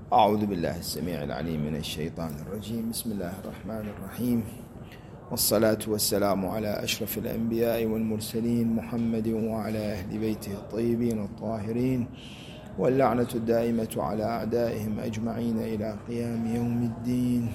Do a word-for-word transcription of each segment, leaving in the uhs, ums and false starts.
أعوذ بالله السميع العليم من الشيطان الرجيم. بسم الله الرحمن الرحيم، والصلاة والسلام على أشرف الأنبياء والمرسلين محمد وعلى أهل بيته الطيبين الطاهرين، واللعنة الدائمة على أعدائهم أجمعين إلى قيام يوم الدين.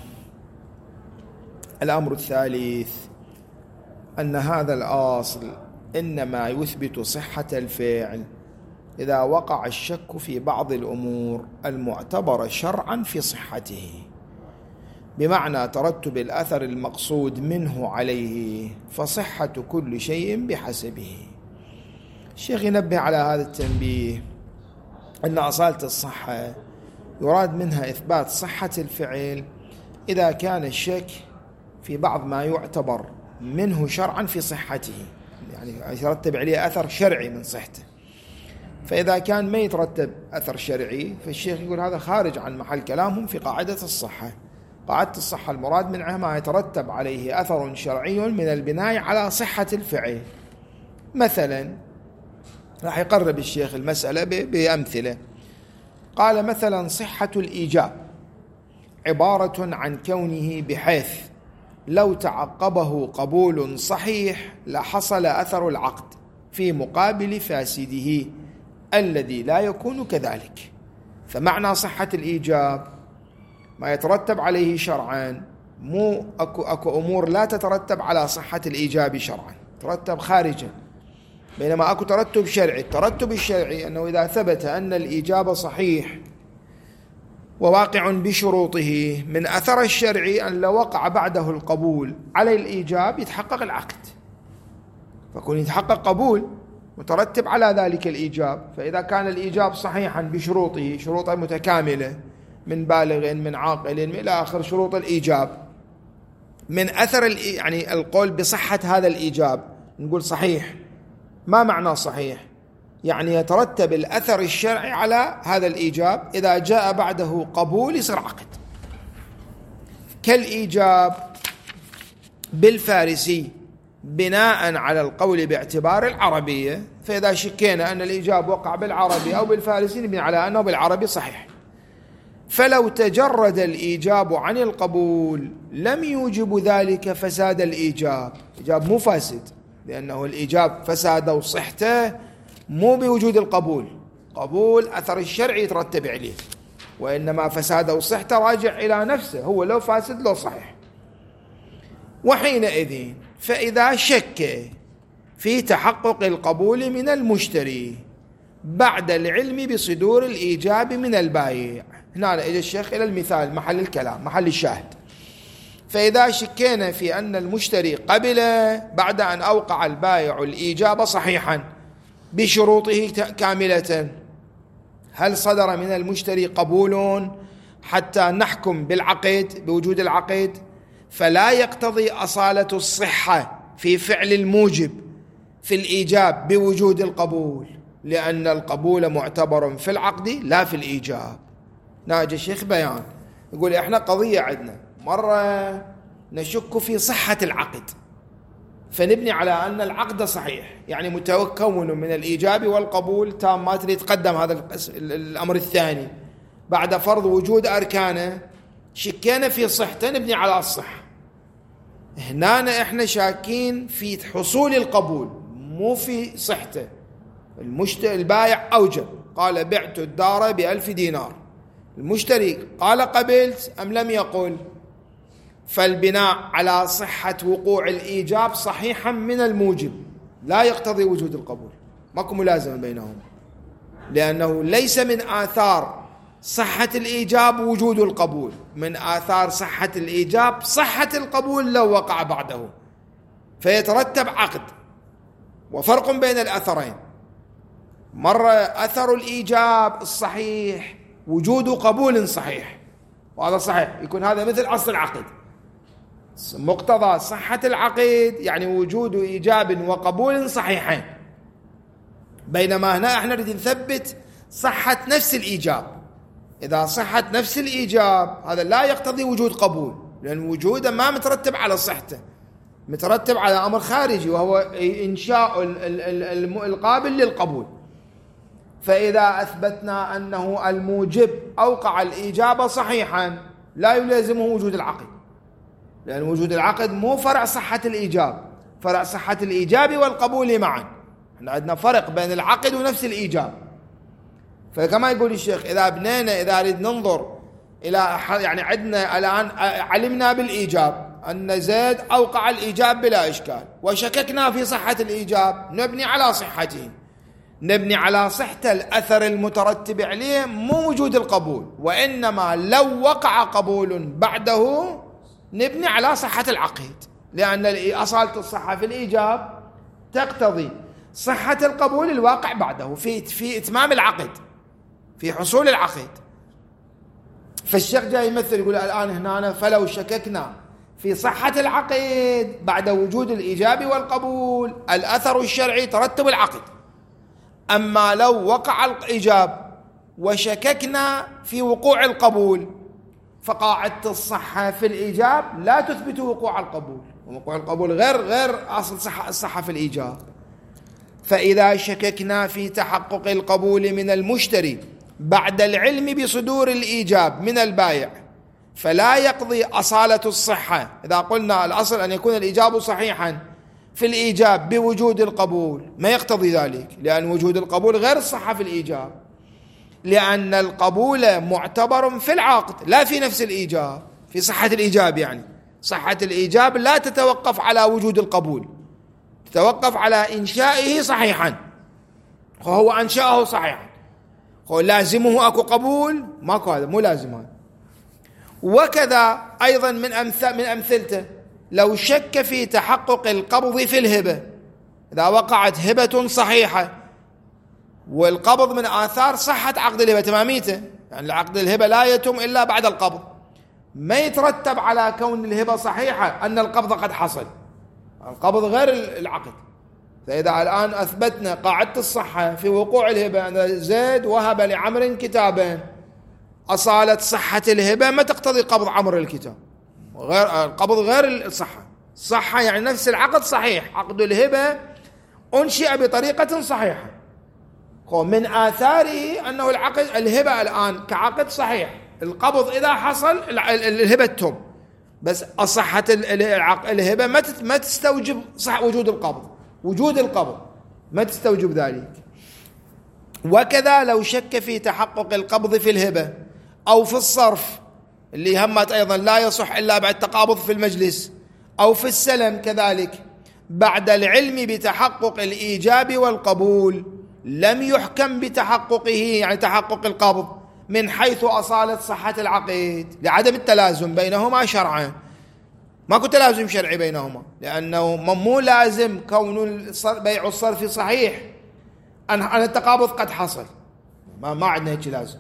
الأمر الثالث أن هذا الأصل إنما يثبت صحة الفعل إذا وقع الشك في بعض الأمور المعتبرة شرعا في صحته، بمعنى ترتب الأثر المقصود منه عليه، فصحة كل شيء بحسبه. الشيخ ينبه على هذا التنبيه أن أصالة الصحة يراد منها إثبات صحة الفعل إذا كان الشك في بعض ما يعتبر منه شرعا في صحته، يعني يترتب عليه أثر شرعي من صحته. فإذا كان ما يترتب أثر شرعي فالشيخ يقول هذا خارج عن محل كلامهم في قاعدة الصحة. قاعدة الصحة المراد منها ما يترتب عليه أثر شرعي من البناء على صحة الفعل. مثلا راح يقرب الشيخ المسألة بأمثلة. قال مثلا صحة الإيجاب عبارة عن كونه بحيث لو تعقبه قبول صحيح لحصل أثر العقد في مقابل فاسده الذي لا يكون كذلك. فمعنى صحة الإيجاب ما يترتب عليه شرعا، مو أكو, أكو أمور لا تترتب على صحة الإيجاب شرعا، ترتب خارجا، بينما أكو ترتب شرعي. الترتب الشرعي أنه إذا ثبت أن الإيجاب صحيح وواقع بشروطه، من أثر الشرعي أن لو وقع بعده القبول على الإيجاب يتحقق العقد، فكون يتحقق قبول مترتب على ذلك الإيجاب. فإذا كان الإيجاب صحيحا بشروطه، شروطه متكاملة من بالغ من عاقل إلى آخر شروط الإيجاب، من أثر يعني القول بصحة هذا الإيجاب نقول صحيح. ما معنى صحيح؟ يعني يترتب الأثر الشرعي على هذا الإيجاب، إذا جاء بعده قبول يصير عقد. كالإيجاب بالفارسي بناء على القول باعتبار العربية، فإذا شكينا أن الإيجاب وقع بالعربي أو بالفارسي نبني على أنه بالعربي صحيح. فلو تجرد الإيجاب عن القبول لم يوجب ذلك فساد الإيجاب. الإيجاب مو فاسد، لأنه الإيجاب فساده وصحته مو بوجود القبول، قبول أثر الشرعي يترتب عليه، وإنما فساده وصحته راجع إلى نفسه، هو لو فاسد لو صحيح. وحينئذ فإذا شك في تحقق القبول من المشتري بعد العلم بصدور الإيجاب من البائع، هنا إجا الشيخ إلى المثال محل الكلام محل الشاهد. فإذا شكينا في أن المشتري قبل بعد أن أوقع البائع الإيجاب صحيحا بشروطه كاملة، هل صدر من المشتري قبول حتى نحكم بالعقد بوجود العقد؟ فلا يقتضي أصالة الصحة في فعل الموجب في الإيجاب بوجود القبول، لأن القبول معتبر في العقد لا في الإيجاب. ناجي الشيخ بيان يقول إحنا قضية عندنا، مرة نشك في صحة العقد فنبني على أن العقد صحيح، يعني متكون من الإيجاب والقبول تامات، يتقدم هذا الأمر الثاني بعد فرض وجود أركانه، شكينا في صحته نبني على الصحة. هنا إحنا شاكين في حصول القبول مو في صحته. المشتري البائع أوجب، قال بعت الدار بألف دينار، المشتري قال قبلت أم لم يقل، فالبناء على صحة وقوع الإيجاب صحيحا من الموجب لا يقتضي وجود القبول، ماكو ملازمة بينهم، لأنه ليس من آثار صحة الإيجاب وجود القبول، من آثار صحة الإيجاب صحة القبول لو وقع بعده، فيترتب عقد. وفرق بين الأثرين، مرة أثر الإيجاب الصحيح وجود قبول صحيح، وهذا صحيح يكون هذا مثل أصل العقد، مقتضى صحة العقد يعني وجود إيجاب وقبول صحيحين، بينما هنا احنا نريد نثبت صحة نفس الإيجاب. إذا صحت نفس الإيجاب هذا لا يقتضي وجود قبول، لأن وجوده ما مترتب على صحته، مترتب على أمر خارجي وهو إنشاء القابل للقبول. فإذا أثبتنا أنه الموجب أوقع الإيجاب صحيحا لا يلازمه وجود العقد، لأن وجود العقد مو فرع صحة الإيجاب، فرع صحة الإيجاب والقبول معا. احنا عندنا فرق بين العقد ونفس الإيجاب. فكما يقول الشيخ إذا بنينا إذا نريد ننظر إلى يعني عندنا الآن علمنا بالإيجاب أن زيد أوقع الإيجاب بلا إشكال، وشككنا في صحة الإيجاب، نبني على صحته، نبني على صحة الأثر المترتب عليه مو وجود القبول، وإنما لو وقع قبول بعده نبني على صحة العقد، لأن أصالة الصحة في الإيجاب تقتضي صحة القبول الواقع بعده في في إتمام العقد، في حصول العقد. فالشيخ جاي يمثل يقول الآن هنا فلو شككنا في صحة العقد بعد وجود الإيجاب والقبول الأثر الشرعي ترتب العقد. أما لو وقع الإيجاب وشككنا في وقوع القبول فقاعدة الصحة في الإيجاب لا تثبت وقوع القبول، ووقوع القبول غير غير أصل صحة الصحة في الإيجاب. فإذا شككنا في تحقق القبول من المشتري بعد العلم بصدور الإيجاب من البائع فلا يقضي أصالة الصحة. إذا قلنا الأصل أن يكون الإيجاب صحيحا في الإيجاب بوجود القبول ما يقتضي ذلك، لأن وجود القبول غير الصحة في الإيجاب، لأن القبول معتبر في العقد لا في نفس الإيجاب، في صحة الإيجاب. يعني صحة الإيجاب لا تتوقف على وجود القبول، تتوقف على إنشائه صحيحا، وهو أنشأه صحيحا، هو لازمه أكو قبول ماكو، هذا مو لازم هذا. وكذا أيضا من أمثل من أمثلته لو شك في تحقق القبض في الهبة، إذا وقعت هبة صحيحة والقبض من آثار صحة عقد الهبة تماميته، يعني عقد الهبة لا يتم إلا بعد القبض، ما يترتب على كون الهبة صحيحة أن القبض قد حصل، القبض غير العقد. فإذا الآن أثبتنا قاعدة الصحة في وقوع الهبة أن زيد وهب لعمر كتابا، أصالة صحة الهبة ما تقتضي قبض عمر الكتاب، غير القبض غير الصحة. الصحة يعني نفس العقد صحيح، عقد الهبة أنشئ بطريقة صحيحة، من آثاره أنه العقد الهبة الآن كعقد صحيح، القبض إذا حصل الهبة تم، بس صحة الهبة ما تستوجب صح وجود القبض، وجود القبض ما تستوجب ذلك. وكذا لو شك في تحقق القبض في الهبة أو في الصرف اللي همت أيضا لا يصح إلا بعد تقابض في المجلس، أو في السلم كذلك بعد العلم بتحقق الإيجاب والقبول لم يحكم بتحققه، يعني تحقق القبض من حيث أصالة صحة العقد، لعدم التلازم بينهما شرعا، ماكو تلازم شرعي بينهما، لأنه مو لازم كون بيع الصرف صحيح أن التقابض قد حصل، ما, ما عندنا هيك لازم.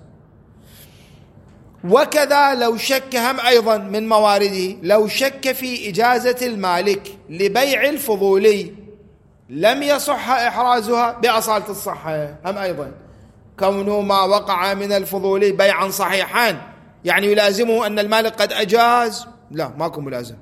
وكذا لو شك هم أيضا من موارده لو شك في إجازة المالك لبيع الفضولي لم يصح إحرازها بأصالة الصحة، هم أيضا كونه ما وقع من الفضولي بيعا صحيحا يعني يلازمه أن المالك قد أجاز، لا ماكو ملازم.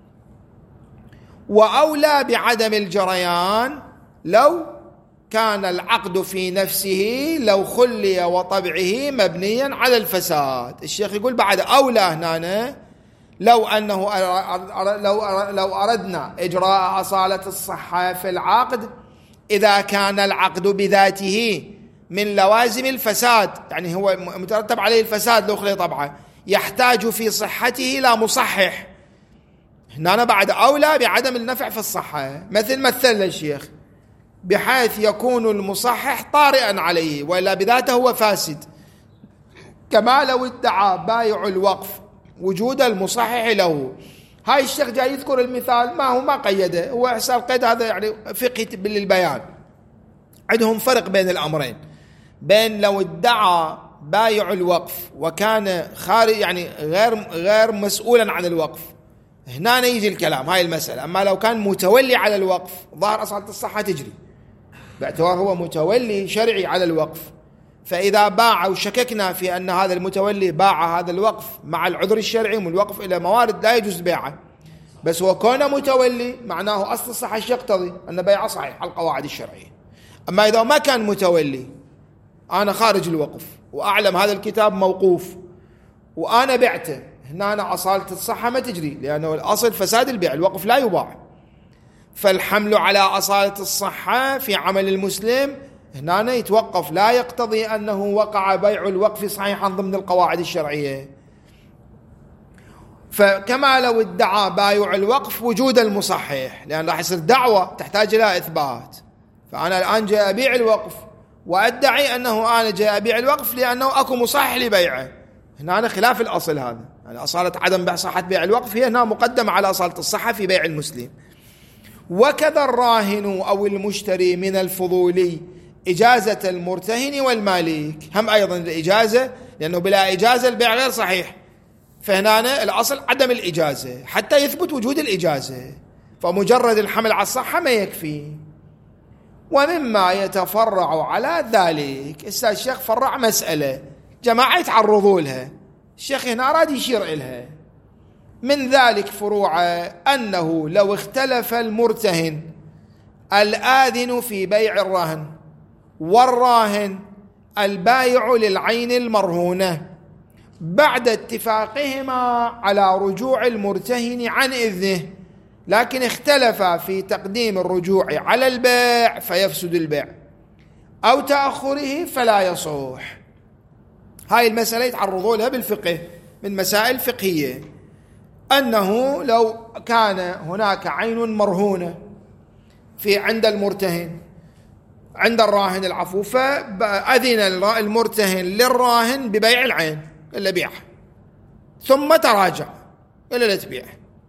وأولى بعدم الجريان لو كان العقد في نفسه لو خلي وطبعه مبنيا على الفساد. الشيخ يقول بعد أولى هنا لو أنه لو لو أردنا إجراء أصالة الصحة في العقد إذا كان العقد بذاته من لوازم الفساد، يعني هو مترتب عليه الفساد لو خلي طبعه، يحتاج في صحته إلى مصحح، هنا بعد أولى بعدم النفع في الصحة، مثل مثل الشيخ بحيث يكون المصحح طارئا عليه وإلا بذاته هو فاسد، كما لو ادعى بايع الوقف وجود المصحح له. هاي الشيخ جاي يذكر المثال ما هو ما قيده، هو إحسان القيد هذا يعني فقهي للبيان. عندهم فرق بين الأمرين، بين لو ادعى بايع الوقف وكان خارج يعني غير غير مسؤولا عن الوقف، هنا يجي الكلام هاي المسألة. أما لو كان متولي على الوقف ظاهر أصالة الصحة تجري باعتبار هو متولي شرعي على الوقف، فإذا باع وشككنا في أن هذا المتولي باع هذا الوقف مع العذر الشرعي من الوقف إلى موارد لا يجوز بيعه، بس هو كونه متولي معناه أصل الصحة يقتضي أن بيعه صحيح على القواعد الشرعية. أما إذا ما كان متولي أنا خارج الوقف وأعلم هذا الكتاب موقوف وأنا بعته، هنا أنا أصالة الصحة ما تجري، لأنه الأصل فساد البيع، الوقف لا يباع. فالحمل على أصالة الصحة في عمل المسلم هنا يتوقف، لا يقتضي أنه وقع بيع الوقف صحيحا ضمن القواعد الشرعية. فكما لو ادعى بايع الوقف وجود المصحح، لأن راح يصير دعوة تحتاج إلى إثبات، فأنا الآن جاء أبيع الوقف وأدعي أنه أنا جاء أبيع الوقف لأنه أكو مصحح لبيعه، هنا أنا خلاف الأصل هذا. يعني أصالة عدم صحة بيع الوقف هي هنا مقدمة على أصالة الصحة في بيع المسلم. وكذا الراهن أو المشتري من الفضولي إجازة المرتهن والمالك، هم أيضا الإجازة، لأنه بلا إجازة البيع غير صحيح، فهنا الأصل عدم الإجازة حتى يثبت وجود الإجازة، فمجرد الحمل على الصحة ما يكفي. ومما يتفرع على ذلك، السيد الشيخ فرع مسألة جماعة يتعرضوا لها، الشيخ هنا أراد يشير إلها. من ذلك فروع أنه لو اختلف المرتهن الآذن في بيع الرهن والراهن البايع للعين المرهونة بعد اتفاقهما على رجوع المرتهن عن إذنه، لكن اختلفا في تقديم الرجوع على البيع فيفسد البيع أو تأخره فلا يصح. هاي المسألة يتعرضوا لها بالفقه من مسائل فقهية، أنه لو كان هناك عين مرهونة في عند المرتهن عند الراهن العفو، فأذن المرتهن للراهن ببيع العين إلا بيعها، ثم تراجع إلا لا تبيع،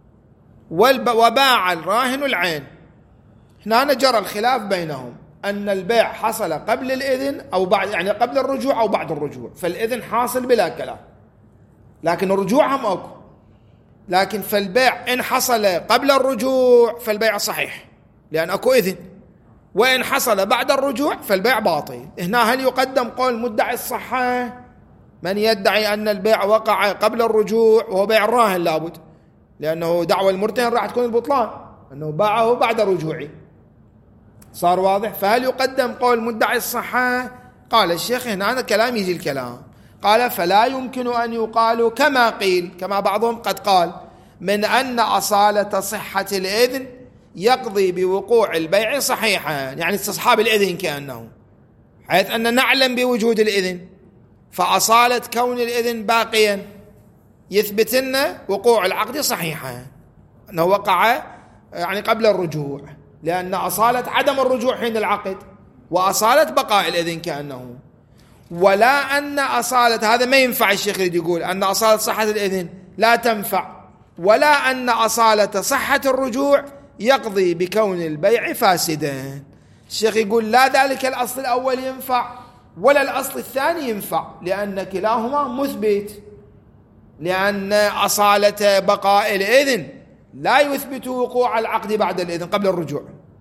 وباع الراهن العين. هنا جرى الخلاف بينهم أن البيع حصل قبل الإذن أو بعد، يعني قبل الرجوع أو بعد الرجوع، فالإذن حاصل بلا كلام، لكن الرجوع هم أكو. لكن فالبيع إن حصل قبل الرجوع فالبيع صحيح لأن أكو إذن، وإن حصل بعد الرجوع فالبيع باطل. هنا هل يقدم قول مدعي الصحة من يدعي أن البيع وقع قبل الرجوع وهو بيع الراهن لابد، لأنه دعوى المرتهن راح تكون البطلان أنه باعه بعد رجوعه، صار واضح؟ فهل يقدم قول مدعي الصحة؟ قال الشيخ هنا أنا كلام يجي الكلام، قال فلا يمكن أن يقال كما قيل، كما بعضهم قد قال، من أن أصالة صحة الإذن يقضي بوقوع البيع صحيحا، يعني استصحاب الإذن كأنه، حيث أن نعلم بوجود الإذن، فأصالة كون الإذن باقيا يثبت لنا وقوع العقد صحيحا أنه وقع يعني قبل الرجوع، لأن أصالة عدم الرجوع حين العقد وأصالة بقاء الإذن كأنه. ولا أن أصالة، هذا ما ينفع الشيخ يريد يقول أن أصالة صحة الإذن لا تنفع، ولا أن أصالة صحة الرجوع يقضي بكون البيع فاسدا. الشيخ يقول لا ذلك الأصل الأول ينفع ولا الأصل الثاني ينفع، لأن كلاهما مثبت، لأن أصالة بقاء الإذن لا يثبت وقوع العقد بعد الإذن قبل الرجوع،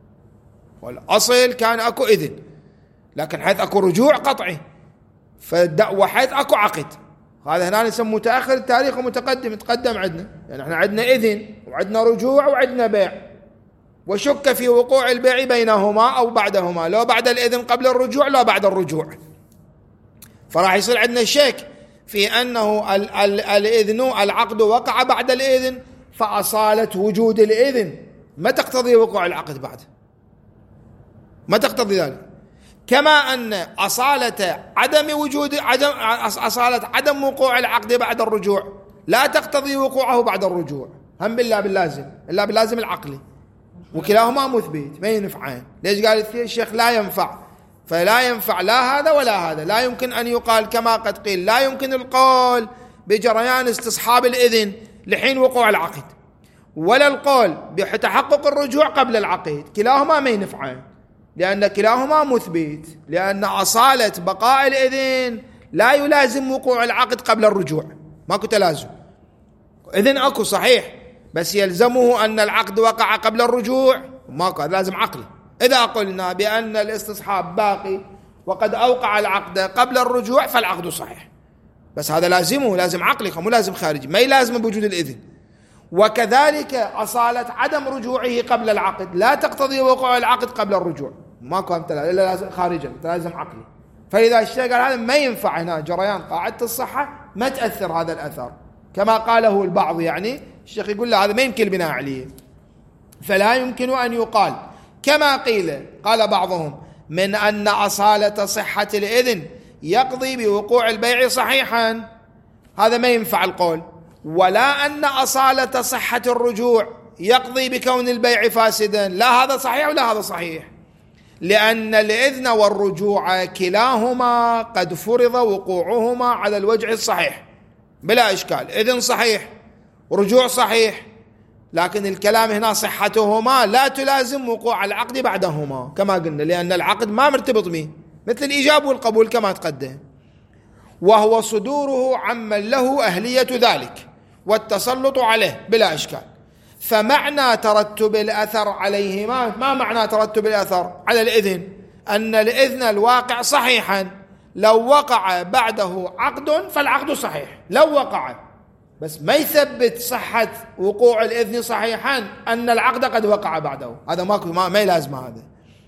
والأصل كان أكو إذن، لكن حيث أكو رجوع قطعي، وحيث أكو عقد، هذا هنا نسمى متأخر التاريخ ومتقدم، تقدم عندنا، يعني احنا عندنا إذن وعندنا رجوع وعندنا بيع، وشك في وقوع البيع بينهما أو بعدهما، لو بعد الإذن قبل الرجوع لو بعد الرجوع، فراح يصير عندنا شك في أنه ال- ال- الإذن العقد وقع بعد الإذن، فأصالة وجود الإذن ما تقتضي وقوع العقد بعد، ما تقتضي ذلك. كما أن أصالة عدم وجود عدم أصالة عدم وقوع العقد بعد الرجوع لا تقتضي وقوعه بعد الرجوع، هم بالله باللازم، إلا باللازم العقلي، وكلاهما مثبت ما ينفعان. ليش قال الشيخ لا ينفع؟ فلا ينفع لا هذا ولا هذا، لا يمكن أن يقال كما قد قيل، لا يمكن القول بجريان استصحاب الإذن لحين وقوع العقد، ولا القول بتحقق الرجوع قبل العقد، كلاهما ما ينفعان، لأن كلاهما مثبت، لأن أصالة بقاء الإذن لا يلازم وقوع العقد قبل الرجوع، ماكو تلازم، إذن أكو صحيح بس يلزمه أن العقد وقع قبل الرجوع، ماكو، لازم عقلي. إذا قلنا بأن الاستصحاب باقي وقد أوقع العقد قبل الرجوع فالعقد صحيح، بس هذا لازمه، لازم عقلي مو لازم خارجي، ما يلازم بوجود الإذن. وكذلك أصالة عدم رجوعه قبل العقد لا تقتضي وقوع العقد قبل الرجوع، ماكو إلا لازم خارجا، لازم عقلي. فلذا الشيخ قال هذا ما ينفع هنا جريان قاعدة الصحة، ما تأثر هذا الأثر كما قاله البعض. يعني الشيخ يقول له هذا ما يمكن البناء عليه. فلا يمكن أن يقال كما قيل، قال بعضهم من أن أصالة صحة الإذن يقضي بوقوع البيع صحيحا، هذا ما ينفع القول. ولا أن أصالة صحة الرجوع يقضي بكون البيع فاسدا، لا هذا صحيح ولا هذا صحيح، لأن الإذن والرجوع كلاهما قد فرض وقوعهما على الوجه الصحيح بلا إشكال. إذن صحيح ورجوع صحيح، لكن الكلام هنا صحتهما لا تلازم وقوع العقد بعدهما كما قلنا، لأن العقد ما مرتبط به مثل الإيجاب والقبول كما تقدم، وهو صدوره عمن له أهلية ذلك والتسلط عليه بلا إشكال. فمعنى ترتب الأثر عليهما، ما معنى ترتب الأثر على الإذن؟ أن الإذن الواقع صحيحا، لو وقع بعده عقد فالعقد صحيح لو وقع، بس ما يثبت صحة وقوع الإذن صحيحا أن العقد قد وقع بعده، هذا ما ما يلازم هذا.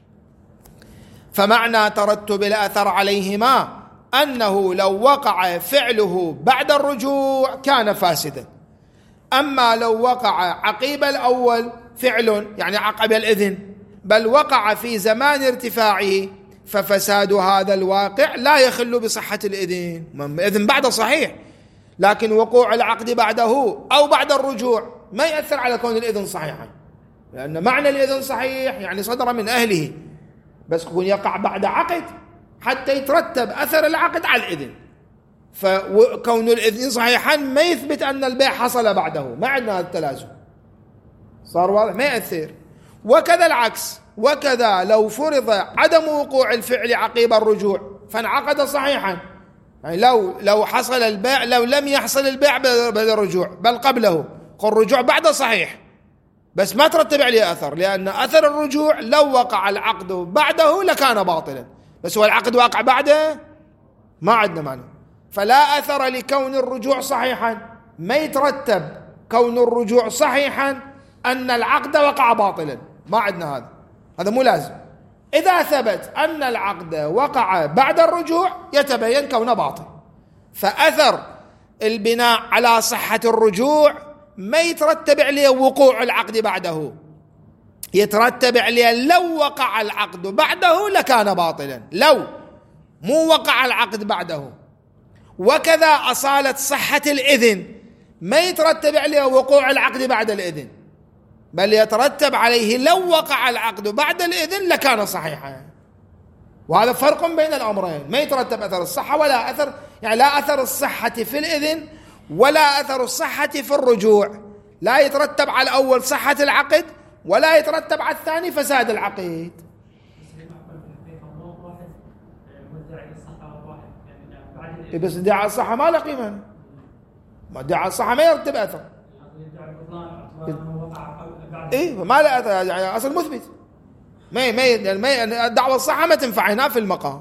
فمعنى ترتب الأثر عليهما أنه لو وقع فعله بعد الرجوع كان فاسدا، أما لو وقع عقيب الأول فعل يعني عقب الإذن بل وقع في زمان ارتفاعه، ففساد هذا الواقع لا يخل بصحة الإذن. إذن بعده صحيح، لكن وقوع العقد بعده أو بعد الرجوع ما يأثر على كون الإذن صحيحا، لأن معنى الإذن صحيح يعني صدر من أهله، بس يكون يقع بعد عقد حتى يترتب أثر العقد على الإذن. فكون الإذن صحيحا ما يثبت أن البيع حصل بعده، ما عندنا هذا التلازم، صار واضح ما يأثر. وكذا العكس، وكذا لو فرض عدم وقوع الفعل عقيب الرجوع فانعقد صحيحا، يعني لو لو حصل البيع، لو لم يحصل البيع بالرجوع بل قبله، الرجوع بعده صحيح بس ما ترتب عليه أثر، لأن أثر الرجوع لو وقع العقد بعده لكان باطلا، بس هو العقد واقع بعده ما عندنا معنى. فلا أثر لكون الرجوع صحيحا، ما يترتب كون الرجوع صحيحا أن العقد وقع باطلا، ما عندنا هذا، هذا مو لازم. إذا ثبت أن العقد وقع بعد الرجوع يتبين كونه باطل. فأثر البناء على صحة الرجوع ما يترتب عليه وقوع العقد بعده، يترتب عليه لو وقع العقد بعده لكان باطلا، لو مو وقع العقد بعده. وكذا أصالة صحة الإذن ما يترتب عليه وقوع العقد بعد الإذن، بل يترتب عليه لو وقع العقد بعد الإذن لكان صحيحا. وهذا فرق بين الأمرين، ما يترتب أثر الصحة ولا أثر، يعني لا أثر الصحة في الإذن ولا أثر الصحة في الرجوع، لا يترتب على الأول صحة العقد ولا يترتب على الثاني فساد العقد. بس ادعاء الصحة ما له قيمة، ما ادعاء الصحة ما يرتب أثر، إيه ما له أثر، يعني أصل مثبت، ما ما ما الدعوة الصحة ما تنفع هنا في المقام.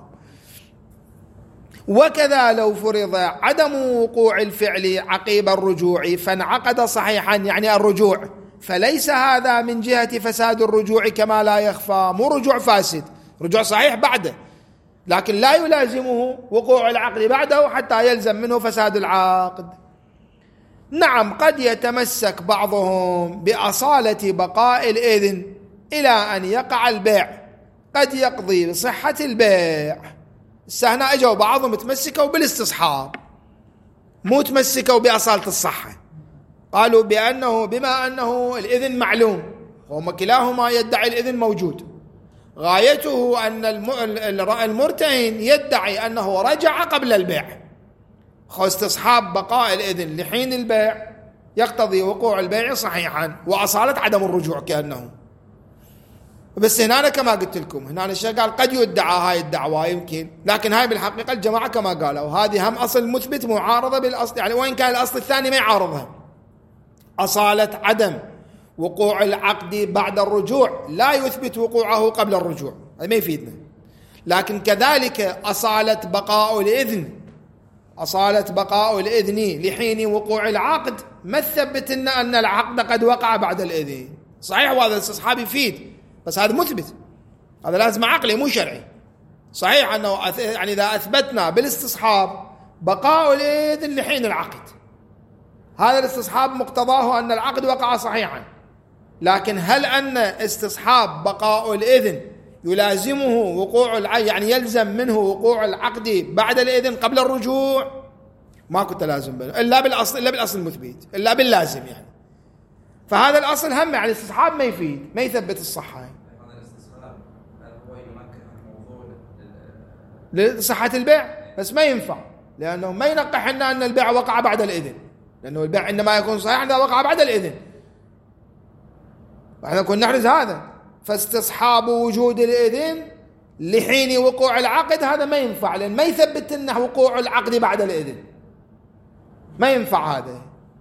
وكذا لو فرض عدم وقوع الفعل عقيب الرجوع فانعقد صحيحا يعني الرجوع، فليس هذا من جهة فساد الرجوع كما لا يخفى، مو رجوع فاسد، رجوع صحيح بعده، لكن لا يلازمه وقوع العقد بعده حتى يلزم منه فساد العقد. نعم قد يتمسك بعضهم بأصالة بقاء الإذن إلى أن يقع البيع، قد يقضي بصحة البيع. هنا أجوا بعضهم تمسكوا بالاستصحاب، مو تمسكوا بأصالة الصحة، قالوا بأنه بما أنه الإذن معلوم، وهم كلاهما يدعي الإذن موجود، غايته أن المرتهن يدعي أنه رجع قبل البيع، استصحاب بقاء الإذن لحين البيع يقتضي وقوع البيع صحيحا وأصالة عدم الرجوع كأنه. بس هنا كما قلت لكم، هنا الشيخ قال قد يدعى هاي الدعوة يمكن، لكن هاي بالحقيقة الجماعة كما قالوا هذه هم أصل مثبت معارضة بالأصل، يعني وإن كان الأصل الثاني ما يعارضها، أصالة عدم وقوع العقد بعد الرجوع لا يثبت وقوعه قبل الرجوع، هذا ما يفيدنا. لكن كذلك أصالة بقاء الإذن، أصالة بقاء الإذن لحين وقوع العقد ما تثبت إن أن العقد قد وقع بعد الإذن، صحيح وهذا الاستصحاب يفيد، بس هذا مثبت، هذا لازم عقلي مو شرعي، صحيح أنه يعني إذا أثبتنا بالاستصحاب بقاء الإذن لحين العقد، هذا الاستصحاب مقتضاه أن العقد وقع صحيحا، لكن هل أن استصحاب بقاء الإذن يلازمه وقوع العقد، يعني يلزم منه وقوع العقد بعد الإذن قبل الرجوع؟ ما كنت لازم بل. إلا بالأصل إلا بالأصل المثبت، إلا باللازم يعني. فهذا الأصل هم يعني الاستصحاب ما يفيد، ما يثبت الصحة. لصحة البيع بس ما ينفع، لأنه ما ينقح لنا أن البيع وقع بعد الإذن، لأنه البيع إنما يكون صحيح إذا وقع بعد الإذن. فإحنا كنا نحرز هذا، فاستصحاب وجود الإذن لحين وقوع العقد هذا ما ينفع، لأن ما يثبت لنا وقوع العقد بعد الإذن، ما ينفع هذا.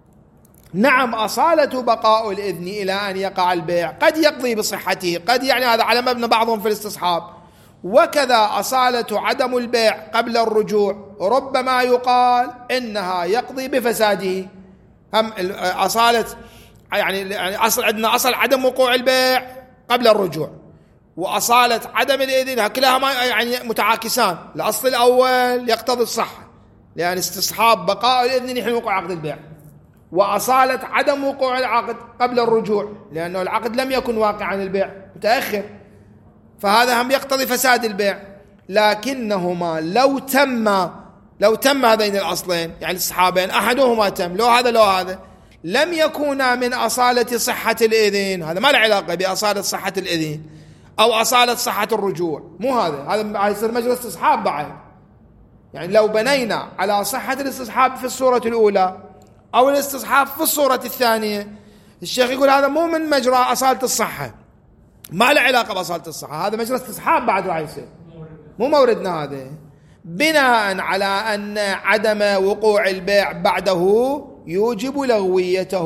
نعم أصالة بقاء الإذن إلى أن يقع البيع قد يقضي بصحته، قد يعني هذا على مبنى بعضهم في الاستصحاب، وكذا أصالة عدم البيع قبل الرجوع ربما يقال إنها يقضي بفساده. هم أصالة يعني أصل عندنا أصل عدم وقوع البيع قبل الرجوع، وأصالة عدم الإذن كلاهما يعني متعاكسان. الأصل الأول يقتضي الصحة لأن استصحاب بقاء الإذن حين وقوع عقد البيع، وأصالة عدم وقوع العقد قبل الرجوع لأنه العقد لم يكن واقعا البيع متأخر، فهذا هم يقتضي فساد البيع. لكنهما لو تم لو تم هذين الأصلين يعني الصحابين أحدهما تم، لو هذا لو هذا لم يكونا من أصالة صحة الإذن، هذا ما له علاقة بأصالة صحة الإذن أو أصالة صحة الرجوع، مو هذا هذا يصير مجرى استصحاب بعد. يعني لو بنينا على صحة الاستصحاب في الصورة الأولى أو الاستصحاب في الصورة الثانية، الشيخ يقول هذا مو من مجرى أصالة الصحة، ما له علاقة بأصالة الصحة، هذا مجرى استصحاب بعد راح يصير، مو موردنا هذا. بناء على أن عدم وقوع البيع بعده يوجب لغويته،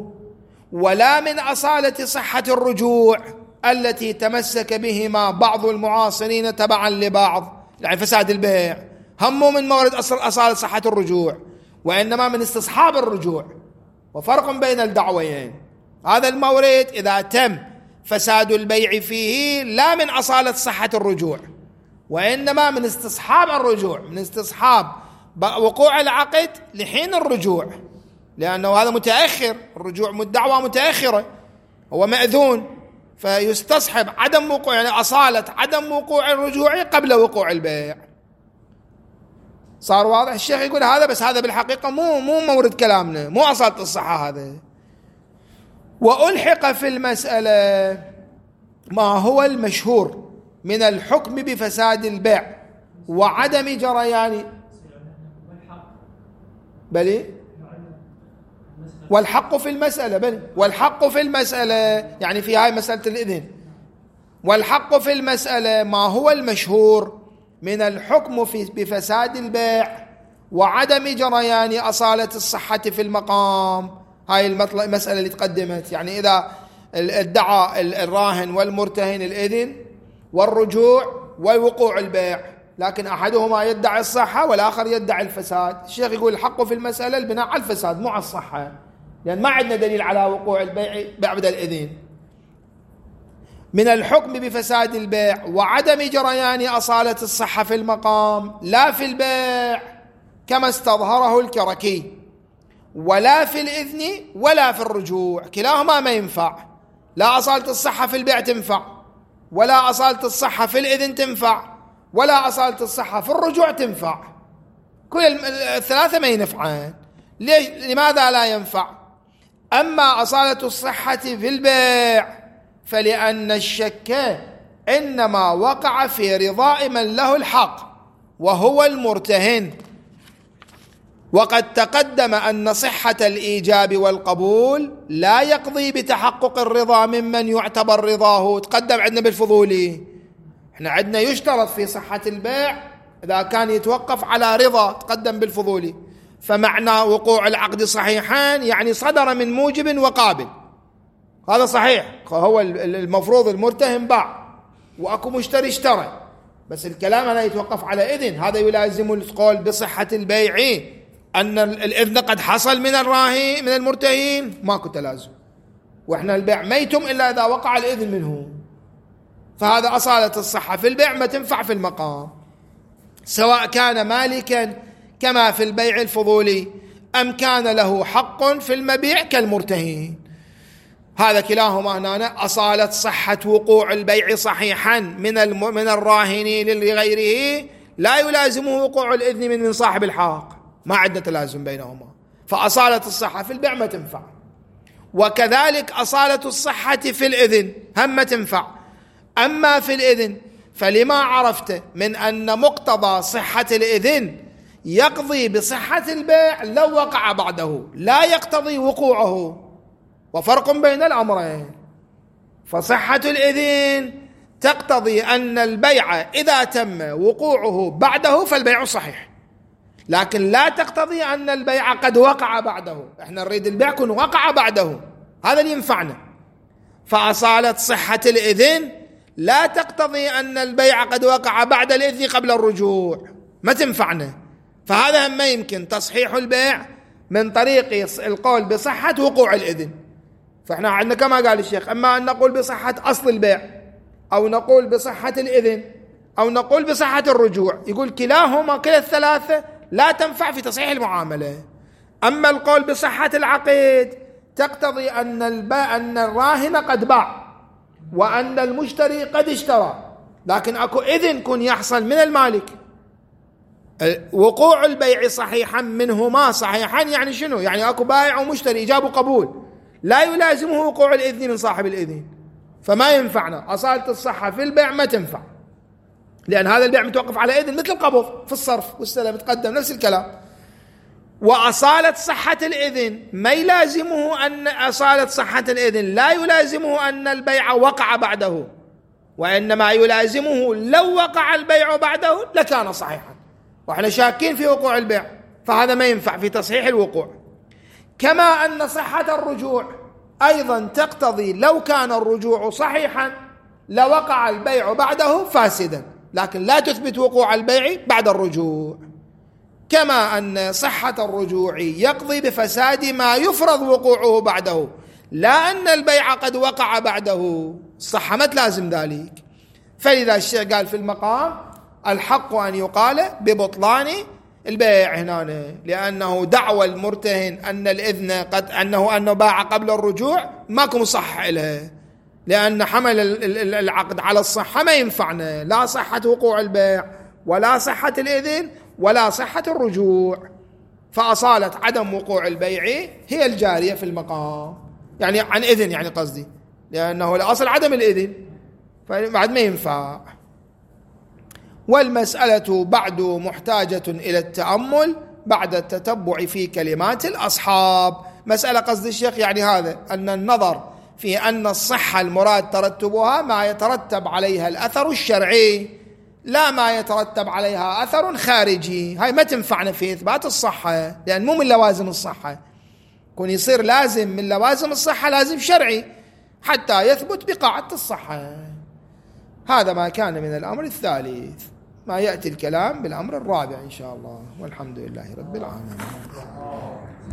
ولا من أصالة صحة الرجوع التي تمسك بهما بعض المعاصرين تبعا لبعض، يعني فساد البيع هم من مورد أصل أصالة صحة الرجوع، وإنما من استصحاب الرجوع، وفرق بين الدعوين. هذا المورد إذا تم فساد البيع فيه لا من أصالة صحة الرجوع، وإنما من استصحاب الرجوع، من استصحاب وقوع العقد لحين الرجوع، لأنه هذا متأخر، الرجوع الدعوة متأخرة، هو مأذون، فيستصحب عدم وقوع يعني أصالة عدم وقوع الرجوع قبل وقوع البيع. صار واضح؟ الشيخ يقول هذا بس هذا بالحقيقة مو مو مورد كلامنا، مو أصالة الصحة هذا. وألحق في المسألة ما هو المشهور من الحكم بفساد البيع وعدم جريان بلي والحق في المسألة بلي والحق في المسألة يعني في هاي مسألة الإذن، والحق في المسألة ما هو المشهور من الحكم في بفساد البيع وعدم جريان أصالة الصحة في المقام. هاي المسألة اللي تقدمت، يعني إذا ادعى الراهن والمرتهن الإذن والرجوع ووقوع البيع، لكن أحدهما يدعي الصحة والآخر يدعي الفساد، الشيخ يقول الحق في المسألة البناء على الفساد مو على الصحة، لأن ما عندنا دليل على وقوع البيع بعد الإذن. من الحكم بفساد البيع وعدم جريان أصالة الصحة في المقام لا في البيع كما استظهره الكركي، ولا في الإذن ولا في الرجوع، كلاهما ما ينفع، لا أصالة الصحة في البيع تنفع، ولا أصالة الصحة في الإذن تنفع، ولا أصالة الصحة في الرجوع تنفع، كل الثلاثة ما ينفعان. ليش؟ لماذا لا ينفع؟ أما أصالة الصحة في البيع فلأن الشك إنما وقع في رضاء من له الحق وهو المرتهن، وقد تقدم أن صحة الإيجاب والقبول لا يقضي بتحقق الرضا ممن يعتبر رضاه. تقدم عندنا بالفضولي، احنا عندنا يشترط في صحة البيع إذا كان يتوقف على رضا، تقدم بالفضولي، فمعنى وقوع العقد صحيحان يعني صدر من موجب وقابل، هذا صحيح، هو المفروض المرتهن باع وأكو مشتري اشترى، بس الكلام أنا يتوقف على إذن، هذا يلازم القول بصحة البيع أن الإذن قد حصل من الراهن من المرتهن، ما كنت لازم، وإحنا البيع ما يتم إلا إذا وقع الإذن منه، فهذا أصالة الصحة في البيع ما تنفع في المقام. سواء كان مالكا كما في البيع الفضولي أم كان له حق في المبيع كالمرتهن. هذا كلاهما هنا أصالة صحة وقوع البيع صحيحا من من الراهن لغيره لا يلازمه وقوع الإذن من من صاحب الحق، ما عندنا تلازم بينهما، فأصالة الصحة في البيع ما تنفع، وكذلك أصالة الصحة في الإذن هم ما تنفع. أما في الإذن فلما عرفت من أن مقتضى صحة الإذن يقضي بصحة البيع لو وقع بعده، لا يقتضي وقوعه، وفرق بين الأمرين. فصحة الإذن تقتضي أن البيع إذا تم وقوعه بعده فالبيع صحيح، لكن لا تقتضي أن البيع قد وقع بعده. احنا نريد البيع يكون وقع بعده، هذا اللي ينفعنا. فأصالة صحة الإذن لا تقتضي أن البيع قد وقع بعد الإذن قبل الرجوع، ما تنفعنا. فهذا هم ما يمكن تصحيح البيع من طريق القول بصحة وقوع الإذن. فإحنا عندنا كما قال الشيخ، أما أن نقول بصحة أصل البيع أو نقول بصحة الإذن أو نقول بصحة الرجوع، يقول كلاهما كلا الثلاثة لا تنفع في تصحيح المعاملة. أما القول بصحة العقد تقتضي أن الباء أن الراهن قد باع وأن المشتري قد اشترى، لكن أكو إذن كن يحصل من المالك. وقوع البيع صحيحا منهما صحيحا يعني شنو؟ يعني أكو بائع ومشتري إجاب وقبول، لا يلازمه وقوع الإذن من صاحب الإذن، فما ينفعنا. أصالة الصحة في البيع ما تنفع، لأن هذا البيع متوقف على إذن، مثل القبض في الصرف والسلام تقدم نفس الكلام. وأصالة صحة الإذن ما يلازمه أن أصالة صحة الإذن لا يلازمه أن البيع وقع بعده، وإنما يلازمه لو وقع البيع بعده لكان صحيحا، وإحنا شاكين في وقوع البيع، فهذا ما ينفع في تصحيح الوقوع. كما أن صحة الرجوع أيضا تقتضي لو كان الرجوع صحيحا لوقع البيع بعده فاسدا، لكن لا تثبت وقوع البيع بعد الرجوع. كما أن صحة الرجوع يقضي بفساد ما يفرض وقوعه بعده، لا أن البيع قد وقع بعده، الصحة ما تلازم ذلك. فلذا الشيخ قال في المقام الحق أن يقال ببطلان البيع هنا، لأنه دعوى المرتهن أن الإذن قد أنه أنه باع قبل الرجوع ماكو مصحح لها، لأن حمل العقد على الصحة ما ينفعنا، لا صحة وقوع البيع ولا صحة الإذن ولا صحة الرجوع. فأصالة عدم وقوع البيع هي الجارية في المقام، يعني عن إذن يعني قصدي، لأنه الأصل عدم الإذن، فبعد ما ينفع. والمسألة بعد محتاجة إلى التأمل بعد التتبع في كلمات الأصحاب. مسألة قصد الشيخ يعني هذا، أن النظر في أن الصحة المراد ترتبها ما يترتب عليها الأثر الشرعي، لا ما يترتب عليها أثر خارجي. هاي ما تنفعنا في إثبات الصحة، لأن مو من لوازم الصحة. كون يصير لازم من لوازم الصحة لازم شرعي حتى يثبت بقاعدة الصحة. هذا ما كان من الأمر الثالث. ما يأتي الكلام بالأمر الرابع إن شاء الله، والحمد لله رب العالمين.